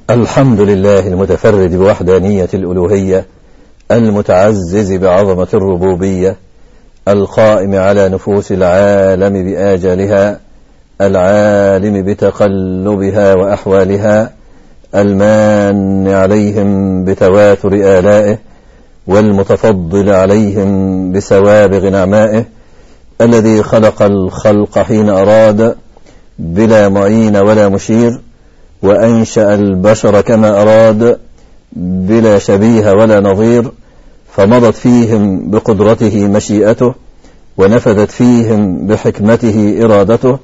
الحمد لله المتفرد بوحدانية الألوهية، المتعزز بعظمة الربوبية، القائم على نفوس العالم بآجالها، العالم بتقلبها وأحوالها، المان عليهم بتواتر آلائه، والمتفضل عليهم بسوابغ نعمائه، الذي خلق الخلق حين أراد بلا معين ولا مشير، وأنشأ البشر كما أراد بلا شبيه ولا نظير، فمضت فيهم بقدرته مشيئته، ونفذت فيهم بحكمته إرادته،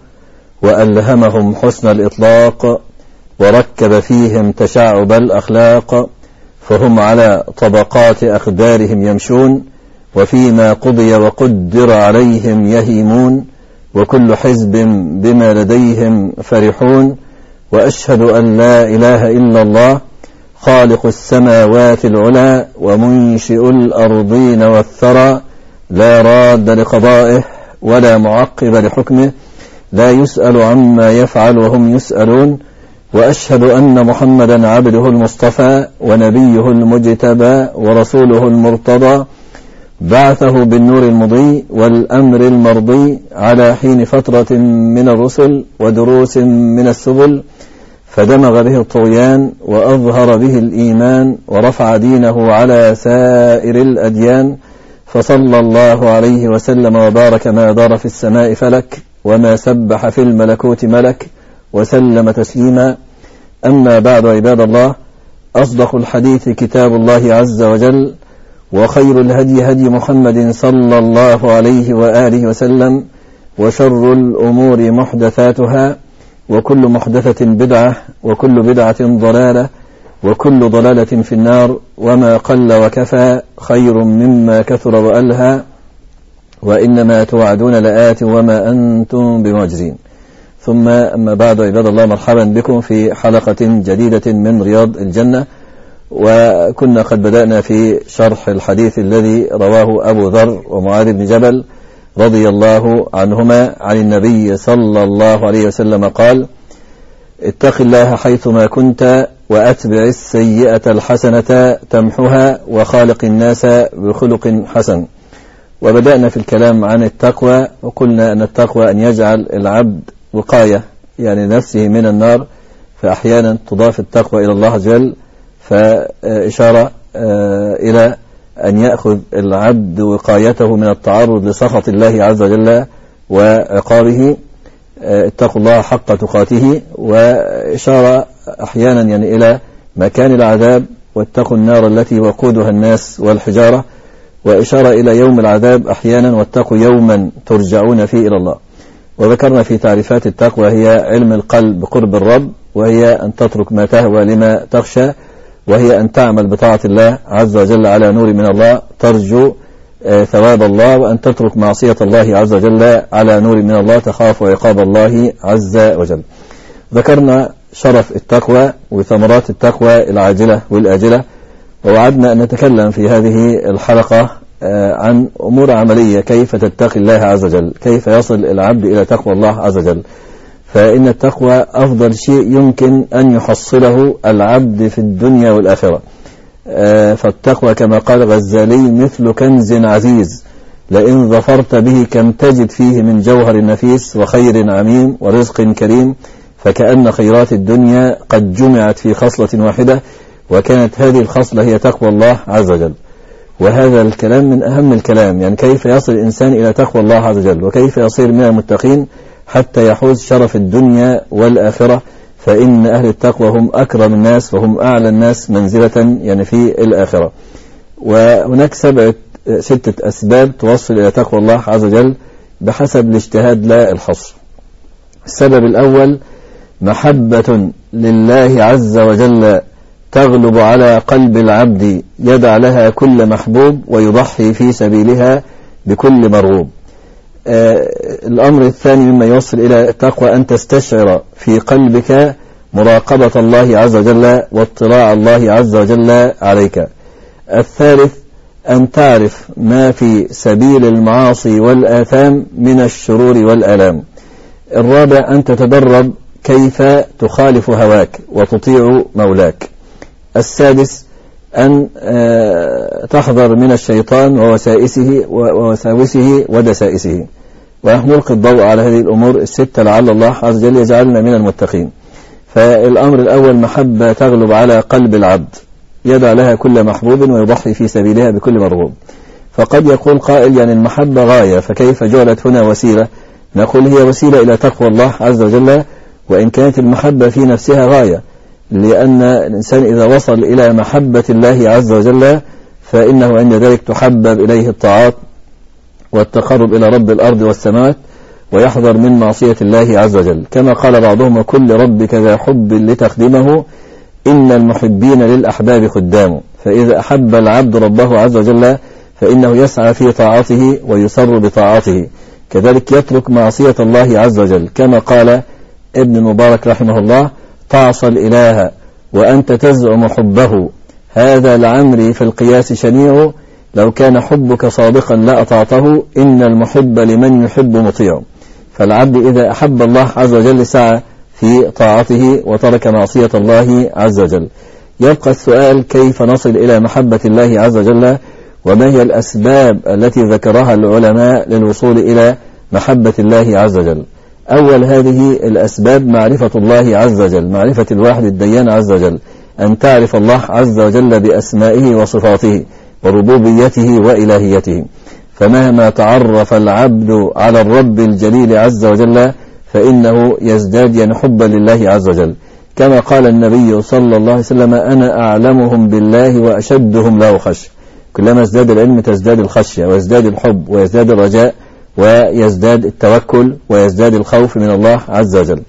وألهمهم حسن الإطلاق، وركب فيهم تشعب الأخلاق، فهم على طبقات أقدارهم يمشون، وفيما قضي وقدر عليهم يهيمون، وكل حزب بما لديهم فرحون. وأشهد أن لا إله إلا الله خالق السماوات العلى ومنشئ الأرضين والثرى، لا راد لقضائه ولا معقب لحكمه، لا يسأل عما يفعل وهم يسألون. وأشهد أن محمدا عبده المصطفى ونبيه المجتبى ورسوله المرتضى، بعثه بالنور المضي والأمر المرضي على حين فترة من الرسل ودروس من السبل، فدمغ به الطغيان وأظهر به الإيمان، ورفع دينه على سائر الأديان، فصلى الله عليه وسلم وبارك ما دار في السماء فلك وما سبح في الملكوت ملك، وسلم تسليما. أما بعد، عباد الله، أصدق الحديث كتاب الله عز وجل، وخير الهدي هدي محمد صلى الله عليه وآله وسلم، وشر الأمور محدثاتها، وكل محدثة بدعة، وكل بدعة ضلالة، وكل ضلالة في النار، وما قل وكفى خير مما كثر وألهى، وإنما توعدون لآت وما أنتم بمعجزين. ثم أما بعد، عباد الله، مرحبا بكم في حلقة جديدة من رياض الجنة. وكنا قد بدأنا في شرح الحديث الذي رواه أبو ذر ومعاذ بن جبل رضي الله عنهما عن النبي صلى الله عليه وسلم قال: اتق الله حيثما كنت، وأتبع السيئة الحسنة تمحها، وخالق الناس بخلق حسن. وبدأنا في الكلام عن التقوى، وقلنا أن التقوى أن يجعل العبد وقاية يعني نفسه من النار، فأحيانا تضاف التقوى إلى الله عز وجل، فإشارة إلى أن يأخذ العبد وقايته من التعرض لسخط الله عز وجل وعقابه، اتقوا الله حق تقاته. وإشارة أحيانا يعني إلى مكان العذاب، واتقوا النار التي وقودها الناس والحجارة، وإشارة إلى يوم العذاب أحيانا، واتقوا يوما ترجعون فيه إلى الله. وذكرنا في تعريفات التقوى: هي علم القلب بقرب الرب، وهي أن تترك ما تهوى لما تخشى، وهي أن تعمل بطاعة الله عز وجل على نور من الله ترجو ثواب الله، وأن تترك معصية الله عز وجل على نور من الله تخاف عقاب الله عز وجل. ذكرنا شرف التقوى وثمرات التقوى العاجلة والآجلة، ووعدنا أن نتكلم في هذه الحلقة عن أمور عملية: كيف تتقي الله عز وجل، كيف يصل العبد إلى تقوى الله عز وجل. فإن التقوى أفضل شيء يمكن أن يحصله العبد في الدنيا والآخرة. فالتقوى كما قال غزالي: مثل كنز عزيز، لئن ظفرت به كم تجد فيه من جوهر نفيس وخير عميم ورزق كريم، فكأن خيرات الدنيا قد جمعت في خصلة واحدة، وكانت هذه الخصلة هي تقوى الله عز وجل. وهذا الكلام من أهم الكلام، يعني كيف يصل الإنسان إلى تقوى الله عز وجل، وكيف يصير من المتقين حتى يحوز شرف الدنيا والآخرة. فإن أهل التقوى هم أكرم الناس وهم أعلى الناس منزلة يعني في الآخرة. وهناك 6 أسباب توصل إلى تقوى الله عز وجل بحسب الاجتهاد لا الحصر. السبب الأول: محبة لله عز وجل تغلب على قلب العبد، يدع لها كل محبوب ويضحي في سبيلها بكل مرغوب. الأمر الثاني مما يوصل إلى التقوى: أن تستشعر في قلبك مراقبة الله عز وجل واطلاع الله عز وجل عليك. الثالث: أن تعرف ما في سبيل المعاصي والآثام من الشرور والآلام. الرابع: أن تتدرب كيف تخالف هواك وتطيع مولاك. السادس أن تحذر من الشيطان ووساوسه ودسائسه. ونحن نلقي الضوء على هذه الأمور الستة لعل الله عز وجل يجعلنا من المتقين. فالأمر الأول محبة تغلب على قلب العبد، يدع لها كل محبوب ويضحي في سبيلها بكل مرغوب. فقد يقول قائل يعني المحبة غاية، فكيف جعلت هنا وسيلة؟ نقول هي وسيلة إلى تقوى الله عز وجل، وإن كانت المحبة في نفسها غاية، لأن الإنسان إذا وصل إلى محبة الله عز وجل فإنه عند ذلك تحبب إليه الطاعات والتقرب إلى رب الأرض والسماوات، ويحذر من معصية الله عز وجل، كما قال بعضهم: وكل ربك ذا حب لتخدمه إن المحبين للأحباب خدام. فإذا أحب العبد ربه عز وجل فإنه يسعى في طاعته ويسر بطاعته، كذلك يترك معصية الله عز وجل، كما قال ابن المبارك رحمه الله: تعصى الإله وأنت تزعم حبه، هذا لعمري في القياس شنيع، لو كان حبك صادقا لأطعته، إن المحب لمن يحب مطيع. فالعبد إذا أحب الله عز وجل سعى في طاعته وترك معصية الله عز وجل. يبقى السؤال: كيف نصل إلى محبة الله عز وجل؟ وما هي الأسباب التي ذكرها العلماء للوصول إلى محبة الله عز وجل؟ أول هذه الأسباب معرفة الله عز وجل، معرفة الواحد الديان عز وجل، أن تعرف الله عز وجل بأسمائه وصفاته وربوبيته وإلهيته. فمهما تعرف العبد على الرب الجليل عز وجل فإنه يزداد حبا لله عز وجل، كما قال النبي صلى الله عليه وسلم: أنا أعلمهم بالله وأشدهم له خشية. كلما ازداد العلم تزداد الخشية ويزداد الحب ويزداد الرجاء ويزداد التوكل ويزداد الخوف من الله عز وجل.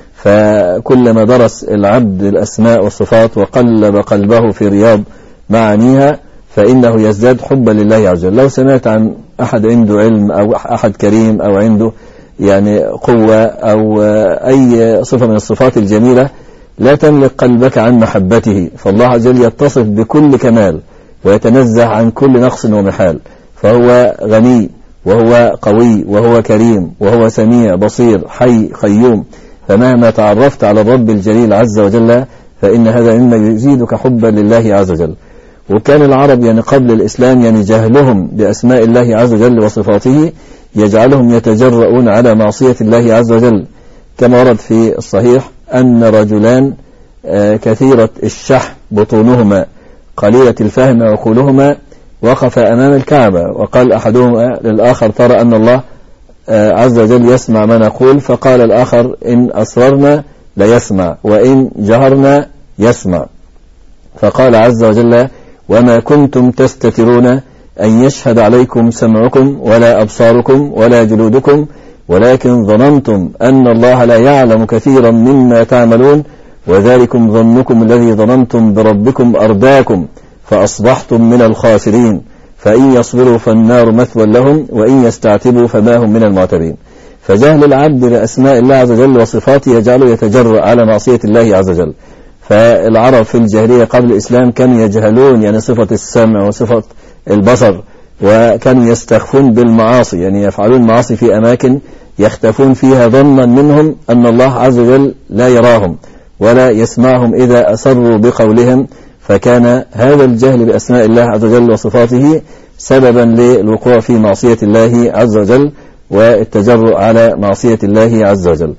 فكلما درس العبد الأسماء والصفات وقلب قلبه في رياض معانيها فإنه يزداد حبا لله عز وجل. لو سمعت عن أحد عنده علم أو أحد كريم أو عنده يعني قوة أو أي صفة من الصفات الجميلة، لا تملك قلبك عن محبته، فالله عز وجل يتصف بكل كمال ويتنزه عن كل نقص ومحال، فهو غني وهو قوي وهو كريم وهو سميع بصير حي قيوم. فمهما تعرفت على الرب الجليل عز وجل فإن هذا مما يزيدك حبا لله عز وجل. وكان العرب يعني قبل الإسلام يعني جهلهم بأسماء الله عز وجل وصفاته يجعلهم يتجرؤون على معصية الله عز وجل، كما ورد في الصحيح أن رجلان كثيرة الشح بطونهما قليلة الفهم عقولهما وقف أمام الكعبة، وقال أحدهما للآخر: ترى أن الله عز وجل يسمع ما نقول؟ فقال الآخر: إن أسررنا ليسمع وإن جهرنا يسمع. فقال عز وجل: وما كنتم تستترون أن يشهد عليكم سمعكم ولا أبصاركم ولا جلودكم ولكن ظننتم أن الله لا يعلم كثيرا مما تعملون وذلكم ظنكم الذي ظننتم بربكم أرداكم فأصبحتم من الخاسرين فإن يصبروا فالنار مثوى لهم وإن يستعتبوا فما هم من المعتبين. فجهل العبد بأسماء الله عز وجل وصفاته يجعله يتجرأ على معصية الله عز وجل. فالعرب في الجاهلية قبل الإسلام كانوا يجهلون يعني صفة السمع وصفة البصر، وكانوا يستخفون بالمعاصي، يعني يفعلون معاصي في أماكن يختفون فيها ظنا منهم أن الله عز وجل لا يراهم ولا يسمعهم إذا أسروا بقولهم. فكان هذا الجهل بأسماء الله عز وجل وصفاته سببا للوقوع في معصية الله عز وجل والتجرؤ على معصية الله عز وجل.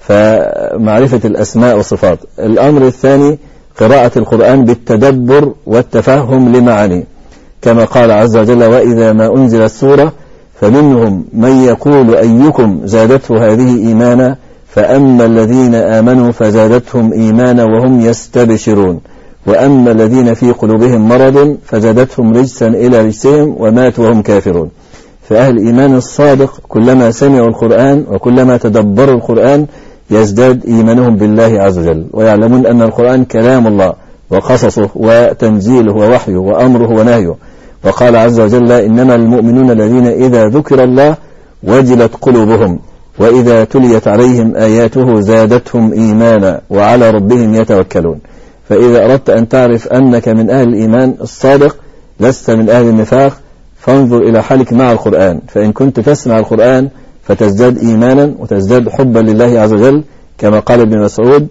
فمعرفة الأسماء والصفات. الأمر الثاني قراءة القرآن بالتدبر والتفهم لمعانيه، كما قال عز وجل: وإذا ما أنزلت سورة فمنهم من يقول أيكم زادته هذه إيمانا فأما الذين آمنوا فزادتهم إيمانا وهم يستبشرون وأما الذين في قلوبهم مرض فزادتهم رجسا إلى رجسهم وماتوا وهم كافرون. فأهل الإيمان الصادق كلما سمعوا القرآن وكلما تدبروا القرآن يزداد إيمانهم بالله عز وجل، ويعلمون أن القرآن كلام الله وقصصه وتنزيله ووحيه وأمره ونهيه. وقال عز وجل: إنما المؤمنون الذين إذا ذكر الله وجلت قلوبهم وإذا تليت عليهم آياته زادتهم إيمانا وعلى ربهم يتوكلون. فإذا أردت أن تعرف أنك من أهل الإيمان الصادق لست من أهل النفاق فانظر إلى حالك مع القرآن، فإن كنت تسمع القرآن فتزداد إيمانا وتزداد حبا لله عز وجل، كما قال ابن مسعود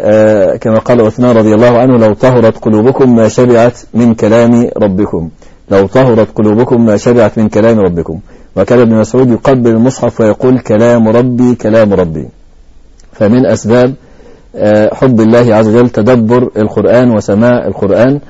كما قال عثمان رضي الله عنه: لو طهرت قلوبكم ما شبعت من كلام ربكم، لو طهرت قلوبكم ما شبعت من كلام ربكم. وكان ابن مسعود يقبل المصحف ويقول: كلام ربي كلام ربي. فمن أسباب حب الله عز وجل تدبر القرآن وسماع القرآن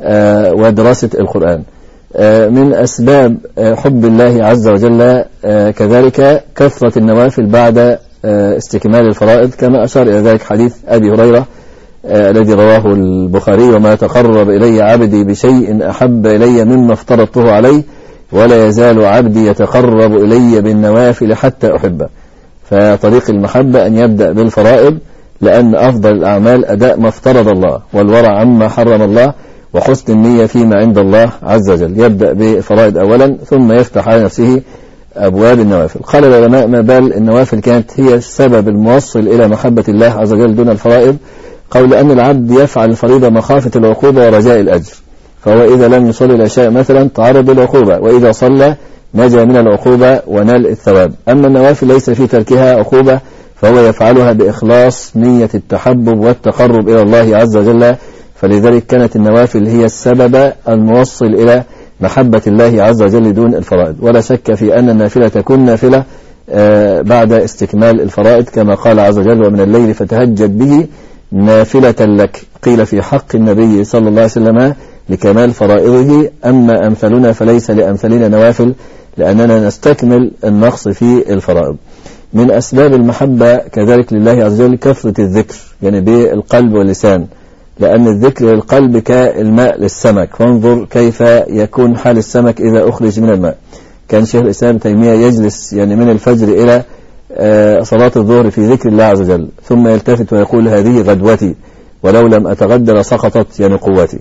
ودراسة القرآن. من أسباب حب الله عز وجل كذلك كثرة النوافل بعد استكمال الفرائض، كما أشار إلى ذلك حديث أبي هريرة الذي رواه البخاري: وما تقرب إلي عبدي بشيء أحب إلي مما افترضته عليه ولا يزال عبدي يتقرب إلي بالنوافل حتى أحبه. فطريق المحبة أن يبدأ بالفرائض، لأن أفضل الأعمال أداء ما افترض الله والورع عما حرم الله وحسن النية فيما عند الله عز وجل. يبدأ بالفرائض أولا ثم يفتح على نفسه أبواب النوافل. قال العلماء: ما بال النوافل كانت هي السبب الموصل إلى محبة الله عز وجل دون الفرائض؟ قول أن العبد يفعل الفريضة مخافة العقوبة ورجاء الأجر، فهو إذا لم يصلي العشاء مثلا تعرض للعقوبة، وإذا صلى نجا من العقوبة ونال الثواب. أما النوافل ليس في تركها عقوبة، فهو يفعلها بإخلاص نية التحبب والتقرب إلى الله عز وجل. فلذلك كانت النوافل هي السبب الموصل إلى محبة الله عز وجل دون الفرائض. ولا شك في أن النافلة تكون نافلة بعد استكمال الفرائض، كما قال عز وجل: ومن الليل فتهجد به نافلة لك. قيل في حق النبي صلى الله عليه وسلم لكمال فرائضه: أما أمثلنا فليس لأمثلنا نوافل، لأننا نستكمل النقص في الفرائض. من أسباب المحبة كذلك لله عز وجل كثرة الذكر، يعني بالقلب واللسان، لأن الذكر للقلب كالماء للسمك. فانظر كيف يكون حال السمك إذا أخرج من الماء. كان شيخ الإسلام تيمية يجلس يعني من الفجر إلى صلاة الظهر في ذكر الله عز وجل، ثم يلتفت ويقول: هذه غدوتي، ولو لم أتغدى لسقطت يعني قوتي.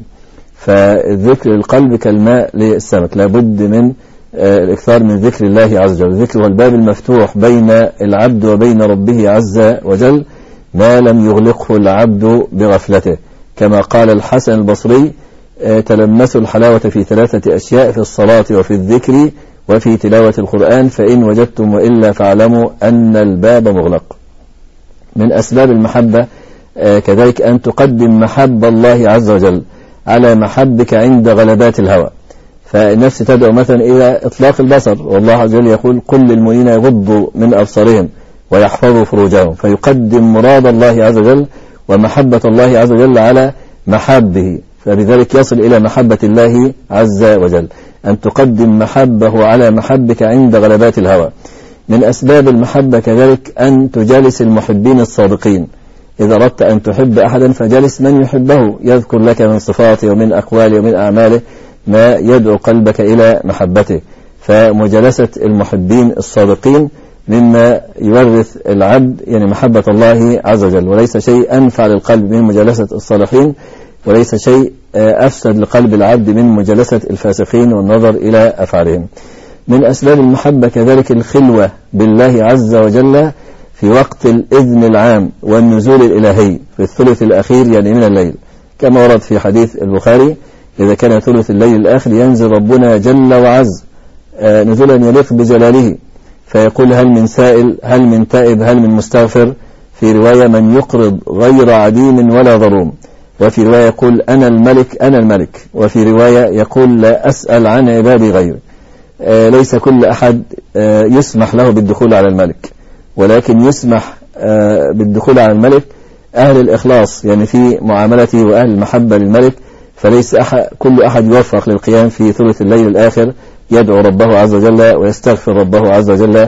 فالذكر للقلب كالماء للسمك، لابد من الإكثار من ذكر الله عز وجل. الذكر هو الباب المفتوح بين العبد وبين ربه عز وجل ما لم يغلقه العبد بغفلته، كما قال الحسن البصري: تلمسوا الحلاوة في 3 أشياء: في الصلاة وفي الذكر وفي تلاوة القرآن، فإن وجدتم وإلا فاعلموا أن الباب مغلق. من أسباب المحبة كذلك أن تقدم محب الله عز وجل على محبك عند غلبات الهوى. فالنفس تدعو مثلا إلى إطلاق البصر، والله عز وجل يقول: قل للمؤمنين يغضوا من أبصارهم ويحفظوا فروجهم. فيقدم مراد الله عز وجل ومحبة الله عز وجل على محبه، فبذلك يصل إلى محبة الله عز وجل. أن تقدم محبه على محبك عند غلبات الهوى. من أسباب المحبة كذلك أن تجالس المحبين الصادقين. إذا أردت أن تحب أحدا فجلس من يحبه، يذكر لك من صفاته ومن أقواله ومن أعماله ما يدعو قلبك إلى محبته. فمجالسة المحبين الصادقين مما يورث العبد يعني محبة الله عز وجل، وليس شيء أنفع للقلب من مجالسة الصالحين، وليس شيء أفسد لقلب العبد من مجالسة الفاسقين والنظر إلى أفعالهم. من أسباب المحبة كذلك الخلوة بالله عز وجل في وقت الإذن العام والنزول الإلهي في الثلث الأخير يعني من الليل، كما ورد في حديث البخاري: إذا كان ثلث الليل الآخر ينزل ربنا جل وعز نزولا يليق بجلاله، فيقول: هل من سائل، هل من تائب، هل من مستغفر. في رواية: من يقرض غير عديم ولا ضروم. وفي رواية يقول: أنا الملك أنا الملك. وفي رواية يقول: لا أسأل عن عبادي غيري. ليس كل أحد يسمح له بالدخول على الملك، ولكن يسمح بالدخول على الملك أهل الإخلاص يعني في معاملته وأهل المحبة للملك. فليس كل أحد يوفق للقيام في ثلث الليل الآخر يدعو ربه عز وجل ويستغفر ربه عز وجل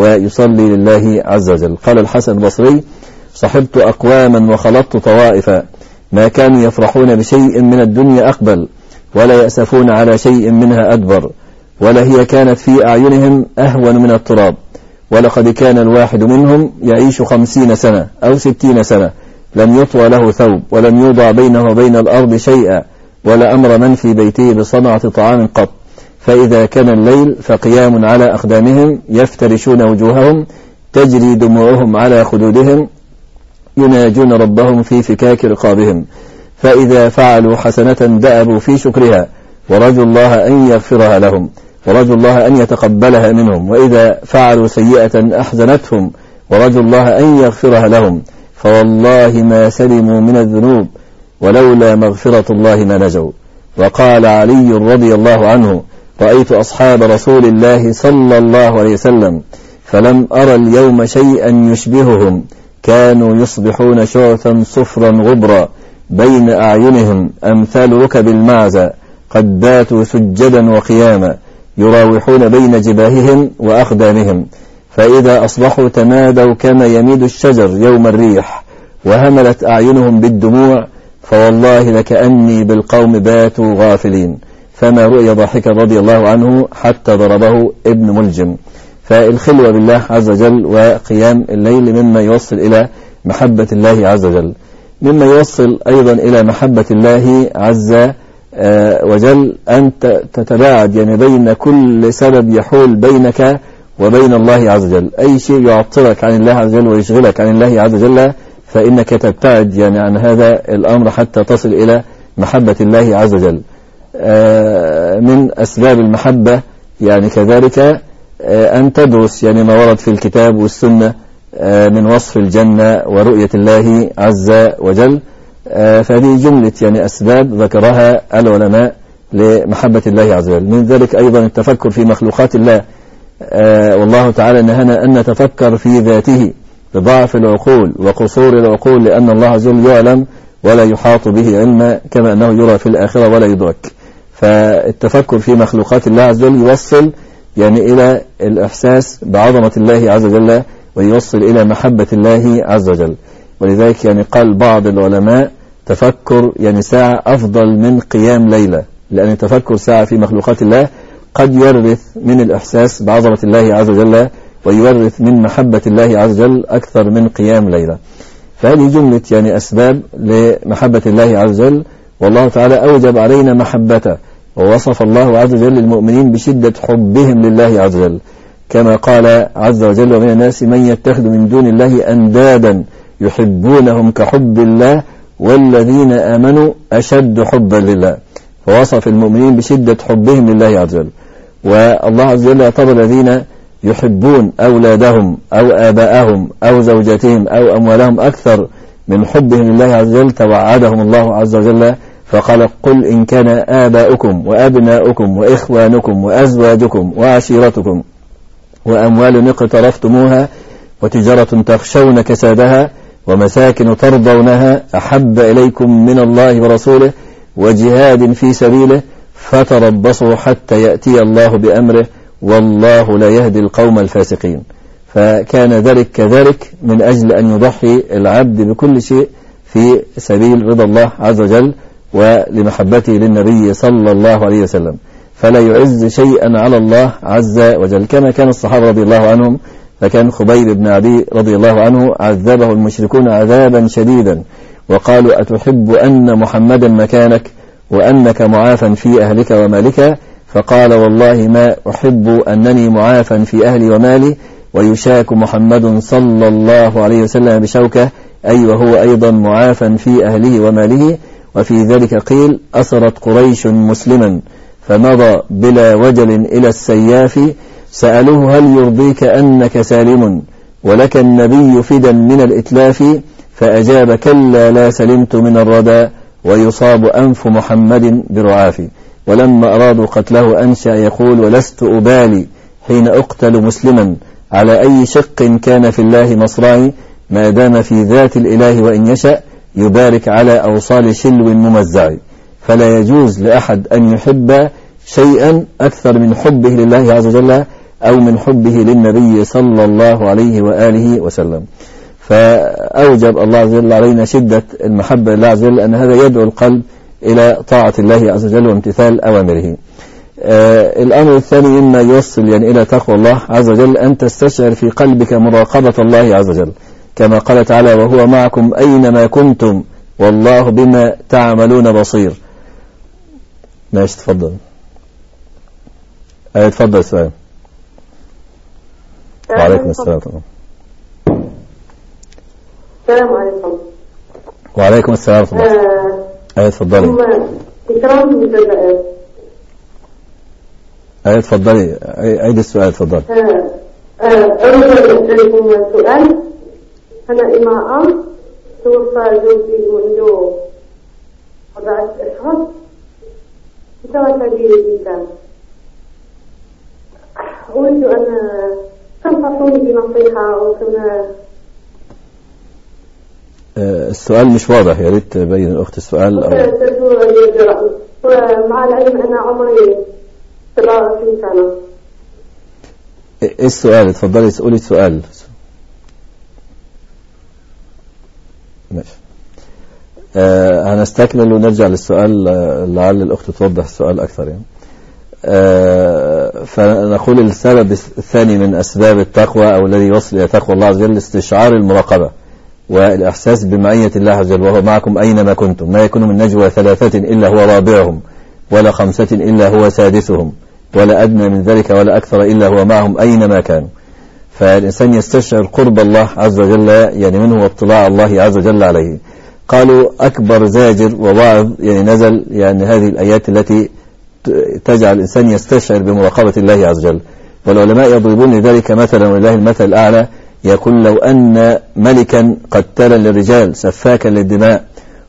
ويصلي لله عز وجل. قال الحسن البصري: صحبت أقواما وخلطت طوائفا ما كانوا يفرحون بشيء من الدنيا أقبل ولا يأسفون على شيء منها أدبر، ولا هي كانت في أعينهم أهون من التراب. ولقد كان الواحد منهم يعيش 50 سنة أو 60 سنة لم يطوى له ثوب ولم يوضع بينه وبين الأرض شيئا، ولا أمر من في بيته بصنعة طعام قط. فإذا كان الليل فقيام على أقدامهم يفترشون وجوههم تجري دموعهم على خدودهم يناجون ربهم في فكاك رقابهم. فإذا فعلوا حسنة دأبوا في شكرها ورجوا الله أن يغفرها لهم ورجوا الله أن يتقبلها منهم، وإذا فعلوا سيئة أحزنتهم ورجوا الله أن يغفرها لهم. فوالله ما سلموا من الذنوب ولولا مغفرة الله ما نجوا. وقال علي رضي الله عنه: رأيت أصحاب رسول الله صلى الله عليه وسلم فلم أرى اليوم شيئا يشبههم، كانوا يصبحون شعثا صفرا غبرا بين أعينهم أمثال ركب المعزى، قد باتوا سجدا وقياما يراوحون بين جباههم وأقدامهم، فإذا أصبحوا تمادوا كما يميد الشجر يوم الريح، وهملت أعينهم بالدموع، فوالله لكأني بالقوم باتوا غافلين. فما رؤي ضاحكا رضي الله عنه حتى ضربه ابن ملجم. فالخلوة بالله عز وجل وقيام الليل مما يوصل إلى محبة الله عز وجل، مما يوصل أيضا إلى محبة الله عز وجل أن تتباعد يعني بين كل سبب يحول بينك وبين الله عز وجل. أي شيء يعطلك عن الله عز وجل ويشغلك عن الله عز وجل فإنك تبتعد يعني عن هذا الأمر حتى تصل إلى محبة الله عز وجل. من أسباب المحبة يعني كذلك أن تدرس يعني ما ورد في الكتاب والسنة من وصف الجنة ورؤية الله عز وجل. فهذه جملة يعني أسباب ذكرها العلماء لمحبة الله عز وجل. من ذلك أيضا التفكر في مخلوقات الله، والله تعالى نهانا أن نتفكر في ذاته بضعف العقول وقصور العقول، لأن الله عز وجل يعلم ولا يحاط به علما، كما أنه يرى في الآخرة ولا يدرك. فالتفكر في مخلوقات الله عز وجل يوصل يعني إلى الإحساس بعظمة الله عز وجل ويوصل إلى محبة الله عز وجل. ولذلك يعني قال بعض العلماء تفكر يعني ساعة أفضل من قيام ليلة، لأن التفكر ساعة في مخلوقات الله قد يورث من الإحساس بعظمة الله عز وجل ويورث من محبة الله عز وجل أكثر من قيام ليلة. فهذه جملة يعني أسباب لمحبة الله عز وجل، والله تعالى أوجب علينا محبته، ووصف الله عز وجل المؤمنين بشدة حبهم لله عز وجل، كما قال عز وجل: ومن الناس من يتخذ من دون الله أندادا يحبونهم كحب الله والذين آمنوا أشد حبا لله. فوصف المؤمنين بشدة حبهم لله عز وجل. والله عز وجل يعتبر الذين يحبون أولادهم أو آباءهم أو زوجاتهم أو أموالهم أكثر من حبهم لله عز وجل توعدهم الله عز وجل فقال: قل إن كان آباؤكم وأبناؤكم وإخوانكم وأزواجكم وعشيرتكم وأموال اقترفتموها وتجارة تخشون كسادها ومساكن ترضونها أحب إليكم من الله ورسوله وجهاد في سبيله فتربصوا حتى يأتي الله بأمره والله لا يهدي القوم الفاسقين. فكان ذلك كذلك من أجل أن يضحي العبد بكل شيء في سبيل رضا الله عز وجل ولمحبته للنبي صلى الله عليه وسلم، فلا يعز شيئا على الله عز وجل، كما كان الصحابة رضي الله عنهم. فكان خبيب بن عدي رضي الله عنه عذبه المشركون عذابا شديدا وقالوا: أتحب أن محمدا مكانك وأنك معافا في أهلك ومالك؟ فقال: والله ما أحب أنني معافا في أهلي ومالي ويشاك محمد صلى الله عليه وسلم بشوكة، أي وهو أيضا معافا في أهله وماله. وفي ذلك قيل: أسرت قريش مسلما فمضى بلا وجل إلى السياف، سألوه: هل يرضيك أنك سالم ولك النبي فدا من الإتلاف؟ فأجاب: كلا لا سلمت من الردى ويصاب أنف محمد برعاف. ولما أرادوا قتله أنشأ يقول: ولست أبالي حين أقتل مسلما على أي شق كان في الله مصرعي، ما دام في ذات الإله وإن يشأ يبارك على أوصال شلو ممزع. فلا يجوز لأحد أن يحب شيئا أكثر من حبه لله عز وجل أو من حبه للنبي صلى الله عليه وآله وسلم. فأوجب الله عز وجل علينا شدة المحبة لله عز وجل، أن هذا يدعو القلب إلى طاعة الله عز وجل وامتثال أوامره. الأمر الثاني مما يوصل يعني إلى تقوى الله عز وجل أن تستشعر في قلبك مراقبة الله عز وجل، كما قال تعالى: وهو معكم أينما كنتم والله بما تعملون بصير. ماشي، تفضل. تفضل السؤال. وعليكم السلام. السلام عليكم. وعليكم السلام. تفضلي. إكرام من الجزائر. تفضلي، عيد السؤال. تفضل. أريد أن أسألكم سؤال. أنا امرأة توفى زوجي منذ 4 أشهر بسبب كبير جدا. أريد أن تنصحوني بنصيحة وكما. السؤال مش واضح، يا ريت تبين الأخت السؤال. ومع العلم أن عمري 23 سنة. إيه السؤال؟ اتفضلي اسألي السؤال. ماشي. هنستكمل ونرجع للسؤال لعل الأخت توضح السؤال أكثر يعني. فنقول السبب الثاني من أسباب التقوى أو الذي يوصل إلى تقوى الله عز وجل استشعار المراقبة والإحساس بمعية الله عز وجل، وهو معكم أينما كنتم، ما يكون من نجوى 3 إلا هو رابعهم، ولا 5 إلا هو سادسهم، ولا أدنى من ذلك ولا أكثر إلا هو معهم أينما كانوا. فالإنسان يستشعر قرب الله عز وجل يعني منه واطلاع الله عز وجل عليه. قالوا أكبر زاجر ووعظ يعني نزل يعني هذه الآيات التي تجعل الإنسان يستشعر بمراقبة الله عز وجل. والعلماء يضربون لذلك مثلا ولله المثل الأعلى، يقول لو أن ملكا قتالا للرجال سفاكا للدماء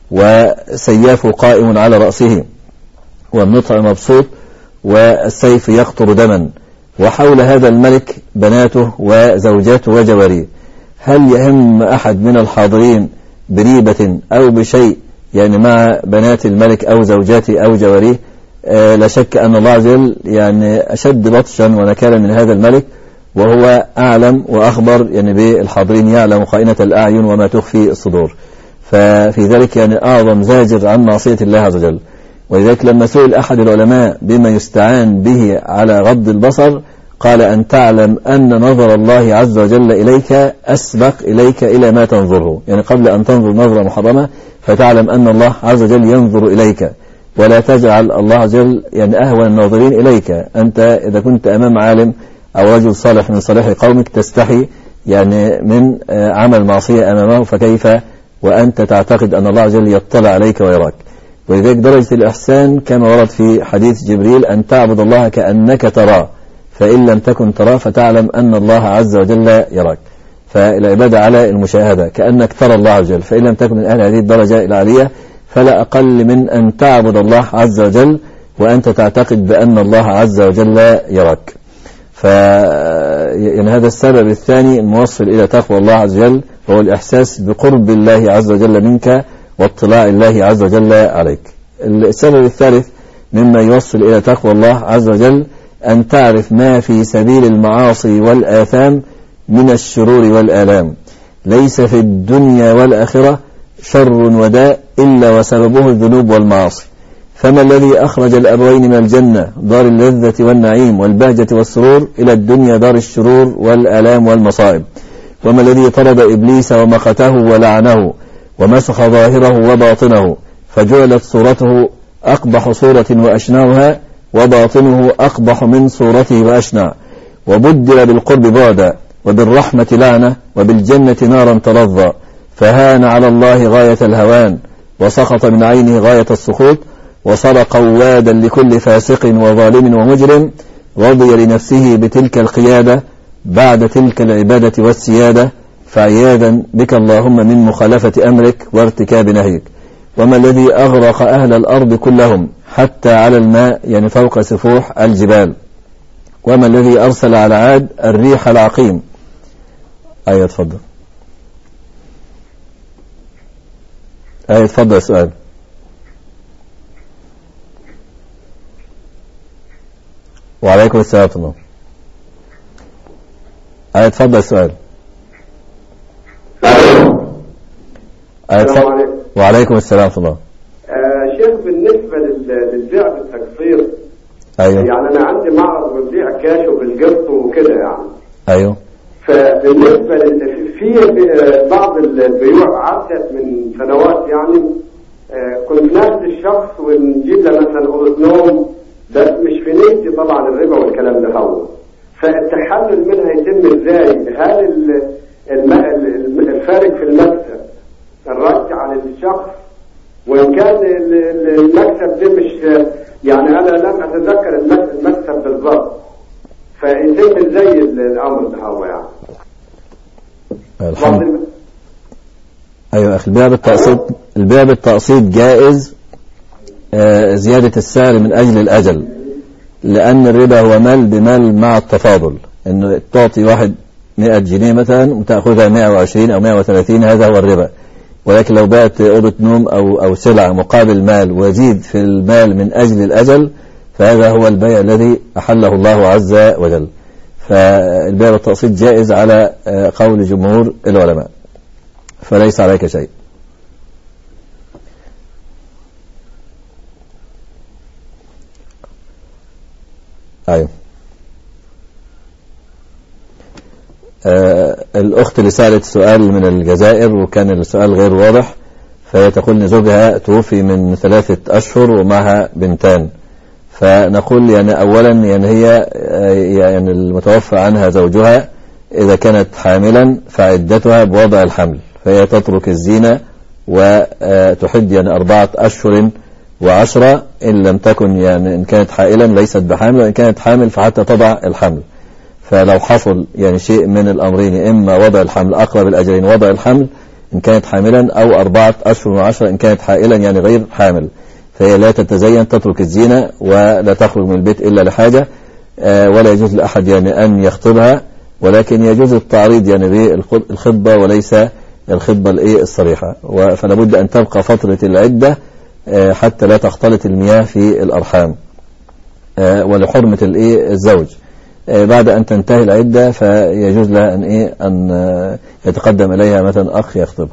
وسياف قائم على رأسه والنطع مبسوط والسيف يقطر دما، وحول هذا الملك بناته وزوجاته وجواريه، هل يهم أحد من الحاضرين بريبة أو بشيء يعني مع بنات الملك أو زوجاته أو جواريه؟ لا شك أن الله عز وجل يعني أشد بطشا ونكالا من هذا الملك، وهو أعلم وأخبر يعني بالحاضرين، يعلم خائنة الأعين وما تخفي الصدور. ففي ذلك يعني أعظم زاجر عن معصية الله عز وجل. ولذلك لما سئل أحد العلماء بما يستعان به على غض البصر قال أن تعلم أن نظر الله عز وجل إليك أسبق إليك إلى ما تنظره، يعني قبل أن تنظر نظرة محرمة فتعلم أن الله عز وجل ينظر إليك، ولا تجعل الله عز وجل يعني أهون الناظرين إليك. أنت إذا كنت أمام عالم أو رجل صالح من صالح قومك تستحي يعني من عمل معصية أمامه، فكيف وأنت تعتقد أن الله عز وجل يطلع عليك ويراك؟ ولذلك درجة الإحسان كما ورد في حديث جبريل أن تعبد الله كأنك تراه، فإن لم تكن تراه فتعلم أن الله عز وجل يراك. فالعبادة على المشاهدة كأنك ترى الله عز وجل، فإن لم تكن من أهل هذه الدرجة العالية فلا أقل من أن تعبد الله عز وجل وأنت تعتقد بأن الله عز وجل يراك. يعني هذا السبب الثاني الموصل إلى تقوى الله عز وجل، هو الإحساس بقرب الله عز وجل منك واطلاع الله عز وجل عليك. السبب الثالث مما يوصل إلى تقوى الله عز وجل أن تعرف ما في سبيل المعاصي والآثام من الشرور والآلام. ليس في الدنيا والآخرة شر وداء إلا وسببه الذنوب والمعاصي. فما الذي أخرج الأبوين من الجنة دار اللذة والنعيم والبهجة والسرور إلى الدنيا دار الشرور والآلام والمصائب؟ وما الذي طرد إبليس ومقته ولعنه ومسخ ظاهره وباطنه فجعلت صورته أقبح صورة وأشنعها وباطنه أقبح من صورته وأشنع، وبدل بالقرب بعدا وبالرحمة لعنة وبالجنة نارا تلظى، فهان على الله غاية الهوان وسقط من عينه غاية السقوط، وصار قوادا لكل فاسق وظالم ومجرم، رضي لنفسه بتلك القيادة بعد تلك العبادة والسيادة، فعياذا بك اللهم من مخالفة أمرك وارتكاب نهيك. وما الذي أغرق أهل الأرض كلهم حتى على الماء يعني فوق سفوح الجبال؟ وما الذي أرسل على عاد الريح العقيم؟ آية تفضل. آية تفضل سؤال. وعليكم السلام ورحمة الله. آية تفضل سؤال. السلام عليكم. وعليكم السلام ورحمة الله. شيخ بالنسبة للبيع بالتقسيط، أيوه. يعني أنا عندي معرض ببيع كاش وبالقسط وكده يعني. أيوه. فبالنسبة في بعض البيوع عدت من سنوات يعني، كنت نفس الشخص ونجيب له مثلا أوضة نوم، بس مش في نيتي طبعا الربا والكلام ده هو. فالتحلل منها يتم ازاي؟ هل الفارق في المكسب الرد على الشخص، وإن كان المكسب ده مش يعني أنا لم أتذكر المكسب بالضبط، فيتم ازاي الأمر ده هو يعني؟ أيوة أخي، البيع بالتقسيط جائز زيادة السعر من أجل الأجل، لأن الربا هو مال بمال مع التفاضل، إنه تعطي واحد 100 جنيه مثلا وتأخذها 120 أو 130، هذا هو الربا. ولكن لو بعت أوضة نوم أو سلعة مقابل مال وزيد في المال من أجل الأجل، فهذا هو البيع الذي أحله الله عز وجل. فالبيع بالتقسيط جائز على قول جمهور العلماء، فليس عليك شيء. أيوة. الأخت اللي سألت سؤال من الجزائر وكان السؤال غير واضح، فهي تقول إن زوجها توفي من 3 أشهر ومعها بنتان. فنقول يعني أولا يعني هي يعني المتوفى عنها زوجها إذا كانت حاملا فعدتها بوضع الحمل، فهي تترك الزينة وتحد يعني 4 أشهر و10 إن لم تكن يعني إن كانت حائلا ليست بحامل، وإن كانت حامل فحتى تضع الحمل. فلو حصل يعني شيء من الأمرين، إما وضع الحمل أقرب الأجلين وضع الحمل إن كانت حاملا، أو 4 أشهر و10 إن كانت حائلا يعني غير حامل، فهي لا تتزين، تترك الزينة ولا تخرج من البيت إلا لحاجة، ولا يجوز لأحد يعني أن يخطبها، ولكن يجوز التعريض يعني بالخطبة وليس الخطبة الصريحة. فلا بد أن تبقى فترة العدة حتى لا تختلط المياه في الأرحام، ولحرمة الزوج بعد أن تنتهي العدة فيجوز لها أن يتقدم إليها مثلا أخ يخطبها.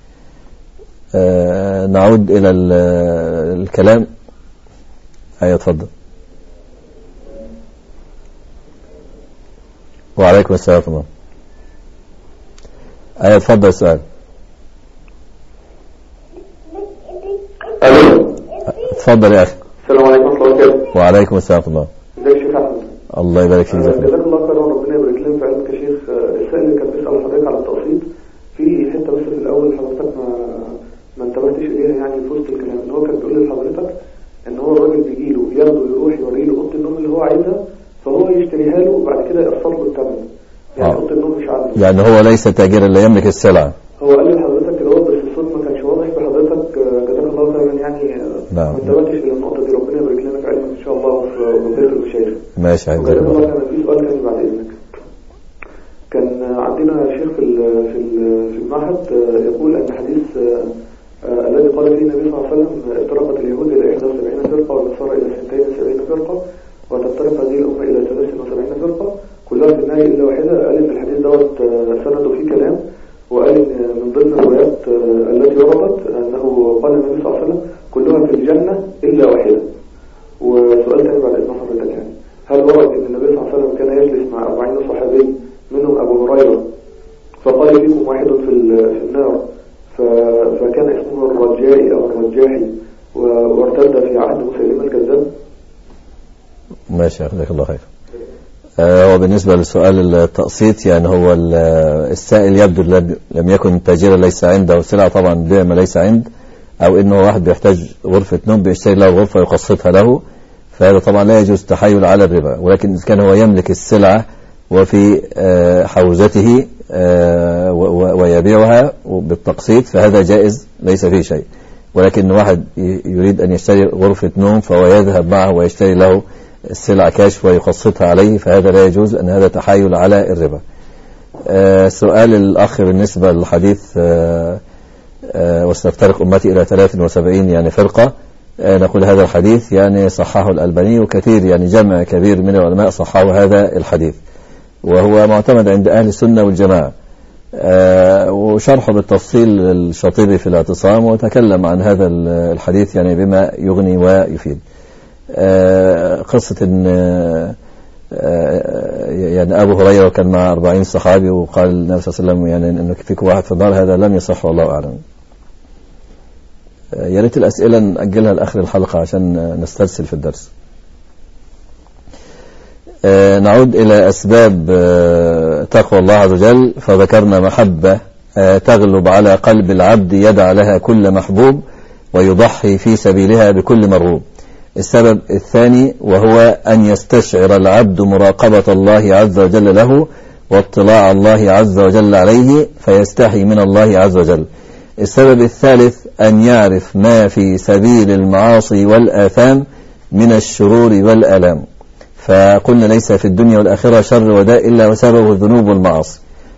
نعود إلى الكلام. أيوة تفضل. وعليكم السلام ورحمة الله. أيوة تفضل السؤال. ألو. تفضل يا أخي. السلام عليكم ورحمة الله وبركاته. وعليكم السلام ورحمة الله. ازيك يا شيخ أحمد؟ الله يبارك فيك. جزاك الله خيرا وربنا يبارك لنا في علمك يا شيخ. السائل اللي كان بيسأل حضرتك على التقسيط في حتة بس في الأول حضرتك ما انتبهتش إليها يعني في وسط الكلام، إن هو كان بيقول لحضرتك إن هو الراجل بيجي له ياخده يروح يوري له أوضة النوم اللي هو عايزها، فهو يشتريها له وبعد كده يقسط له الثمن، يعني أوضة النوم مش عنده، يعني هو ليس تاجرا لا يملك السلعة. هو قال لحضرتك كده بس الصوت ما كانش واضح بحضرتك. جزاك الله خيرا يعني. نعم. ما انتبهتش إلى النقطة دي. ربنا يبارك لنا في علمك إن شاء الله وفي بيت المشايخ. ماشي. جزاك الله خيرا. في سؤال تاني بعد إذنك. كان عندنا شيخ في المعهد يقول أن حديث الذي قال فيه النبي صلى الله عليه وسلم افترقت اليهود إلى 71 فرقة والنصارى إلى 72 فرقة وتفترق هذه الأمة إلى 73 فرقة كلها في النهاية إلا واحدة. قال إن الحديث دوت سنده فيه كلام، وقال إن من ضمن الروايات التي وردت أنه قال النبي صلى الله عليه وسلم كلها في الجنة إلا واحدة. وسؤال ثاني بعد إذن حضرتك يعني، هل ورد أن النبي صلى الله عليه وسلم كان يجلس مع 40 صحابي منهم أبو هريرة فقال فيكم واحد في النار فكان اسمه الرجائي أو الرجاحي وارتد في عهد مسيلمة الكذاب؟ ماشي. جزاك الله خير. وبالنسبة لسؤال التقسيط يعني هو السائل يبدو لم يكن تاجرا ليس عنده سلعة، طبعا بيع ما ليس عند، أو إنه واحد بيحتاج غرفة نوم بيشتري له غرفة يقسطها له، فهذا طبعا لا يجوز تحايل على الربا. ولكن إذا كان هو يملك السلعة وفي حوزته ويبيعها بالتقسيط فهذا جائز ليس فيه شيء. ولكن واحد يريد أن يشتري غرفة نوم فهو يذهب معه ويشتري له السلعة كاش ويقسطها عليه، فهذا لا يجوز، أن هذا تحايل على الربا. سؤال الأخ بالنسبة للحديث وستفترق أمتي إلى 73 يعني فرقة، نقول هذا الحديث يعني صححه الألباني، وكثير يعني جمع كبير من العلماء صححوا هذا الحديث، وهو معتمد عند أهل السنة والجماعة. وشرحه بالتفصيل الشاطبي في الاعتصام، وتكلم عن هذا الحديث يعني بما يغني ويفيد. قصة إن يعني أبو هريرة كان مع 40 صحابي وقال النبي صلى الله عليه وسلم يعني إنه فيكم واحد في النار، هذا لم يصح والله أعلم. يا ريت الأسئلة نأجلها لآخر الحلقة عشان نسترسل في الدرس. نعود إلى أسباب تقوى الله عز وجل، فذكرنا محبة تغلب على قلب العبد يدع لها كل محبوب ويضحي في سبيلها بكل مرغوب. السبب الثاني وهو أن يستشعر العبد مراقبة الله عز وجل له واطلاع الله عز وجل عليه فيستحي من الله عز وجل. السبب الثالث أن يعرف ما في سبيل المعاصي والآثام من الشرور والآلام. فقلنا ليس في الدنيا والآخرة شر وداء إلا وسببه الذنوب والمعاصي.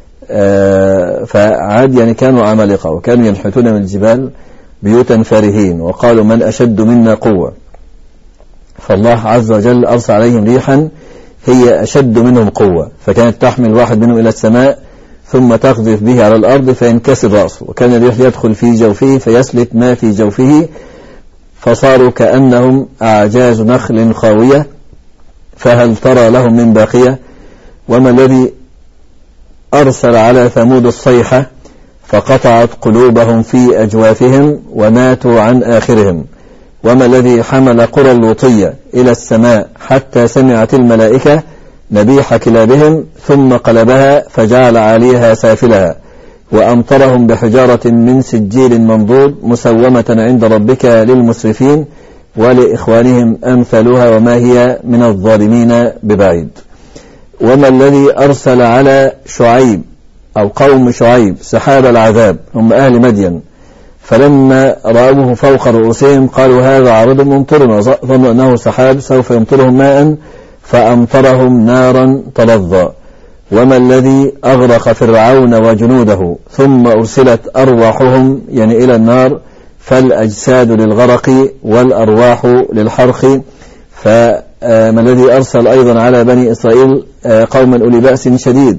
فعاد يعني كانوا عمالقة وكانوا ينحتون من الجبال بيوتا فارهين، وقالوا من أشد منا قوة، فالله عز وجل أرسل عليهم ريحا هي أشد منهم قوة، فكانت تحمل واحد منهم إلى السماء ثم تقذف به على الأرض فينكسر رأسه، وكان الريح يدخل في جوفه فيسلك ما في جوفه فصاروا كأنهم أعجاز نخل خاوية فهل ترى لهم من باقية. وما الذي أرسل على ثمود الصيحة فقطعت قلوبهم في أجوافهم وماتوا عن آخرهم. وما الذي حمل قرى اللوطية إلى السماء حتى سمعت الملائكة نبيح كلابهم ثم قلبها فجعل عليها سافلها وأمطرهم بحجارة من سجيل منضود مسومة عند ربك للمسرفين ولإخوانهم أمثلها وما هي من الظالمين ببعيد. وما الذي أرسل على شعيب أو قوم شعيب سحاب العذاب هم أهل مدين، فلما رأوه فوق رؤوسهم قالوا هذا عارض ممطرنا، ظنوا أنه سحاب سوف يمطرهم ماء فأمطرهم نارا تلظى. وما الذي أغرق فرعون وجنوده ثم أرسلت أرواحهم يعني إلى النار، فالأجساد للغرق والأرواح للحرق. فما الذي أرسل أيضا على بني إسرائيل قوما أولي بأس شديد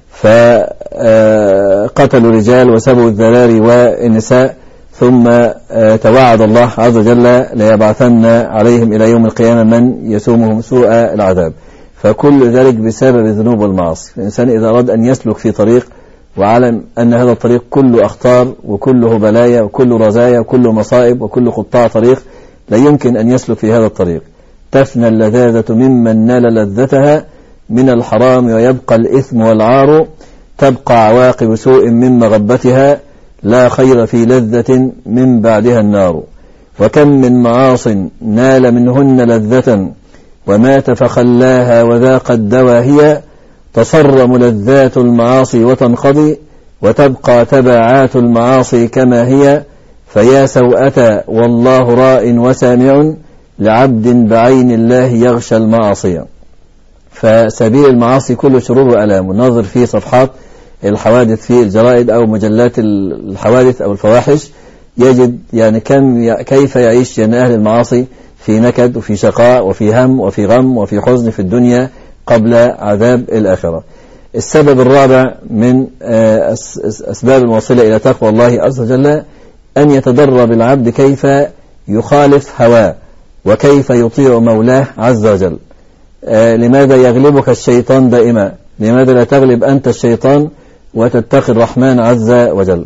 فقتلوا رجال وسبوا الذراري والنساء، ثم توعد الله عز وجل ليبعثن عليهم إلى يوم القيامة من يسومهم سوء العذاب. فكل ذلك بسبب الذنوب والمعاصي. الإنسان إذا أراد أن يسلك في طريق وعلم أن هذا الطريق كله أخطار وكله بلايا وكله رزايا وكله مصائب وكله قطاع طريق، لا يمكن أن يسلك في هذا الطريق. تفنى اللذاذة ممن نال لذتها من الحرام ويبقى الإثم والعار، تبقى عواقب سوء من مغبتها، لا خير في لذة من بعدها النار. وكم من معاص نال منهن لذة ومات فخلاها وذاق الدوى هي، تصرم لذات المعاصي وتنقضي وتبقى تبعات المعاصي كما هي، فيا سوءة والله راء وسامع لعبد بعين الله يغشى المعاصي. فسبيل المعاصي كله شرور وألام، ونظر في صفحات الحوادث في الجرائد أو مجلات الحوادث أو الفواحش يجد يعني كيف يعيش يعني أهل المعاصي في نكد وفي شقاء وفي هم وفي غم وفي حزن في الدنيا قبل عذاب الآخرة. السبب الرابع من أسباب الموصلة إلى تقوى الله عز وجل أن يتدرب العبد كيف يخالف هواه وكيف يطيع مولاه عز وجل. لماذا يغلبك الشيطان دائما؟ لماذا لا تغلب أنت الشيطان وتتقي الرحمن عز وجل؟